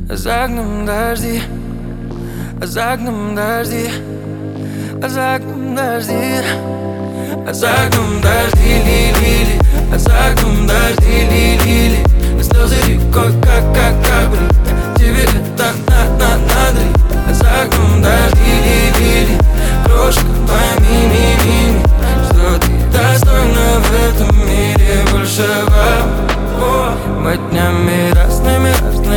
За окном дожди, за окном дожди, за окном дожди, за окном дожди, ли-ли-ли, за окном дожди, ли-ли-ли. Слезы рекой, как капли, тебе это надо ли? За окном дожди, ли-ли-ли, крошка, пойми, ми-ми-ми, что ты достойна в этом мире большего. Мы днями разными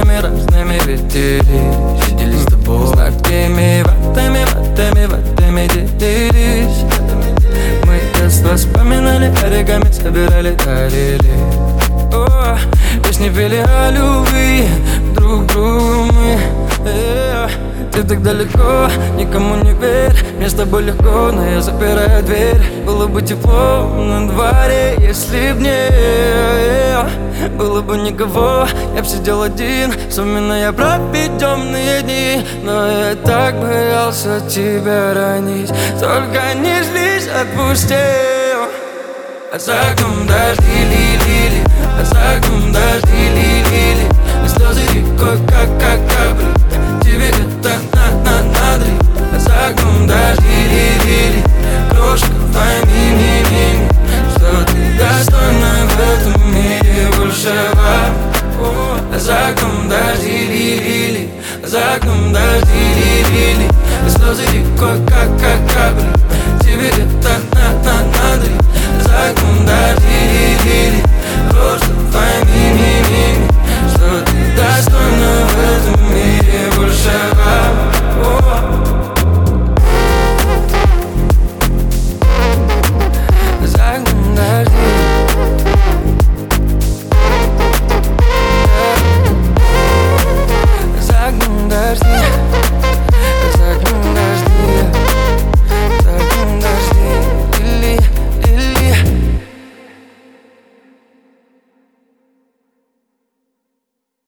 виделись с тобой. Сладкими ватами делились. Мы детство вспоминали, берегами собирали, дарили. Песни пели о любви друг другу мы. Ты так далеко, никому не верь. Мне с тобой легко, но я запираю дверь. Было бы тепло на дворе, если б не было бы никого, я б сидел один, вспоминая про темные дни. Но я так боялся тебя ранить. Только не злись, отпусти. За окном дожди, ли-ли-ли, за окном дожди, ли-ли-ли. Слезы рекой, как капли, тебе это надо ли? За окном дожди, ли-ли-ли, крошка, пойми, ми-ми-ми, что ты достойна в этом мире большего. За окном дожди, ли-ли-ли, за окном дожди, ли-ли-ли. Слезы рекой, как капли, тебе это надо ли? За окном дожди.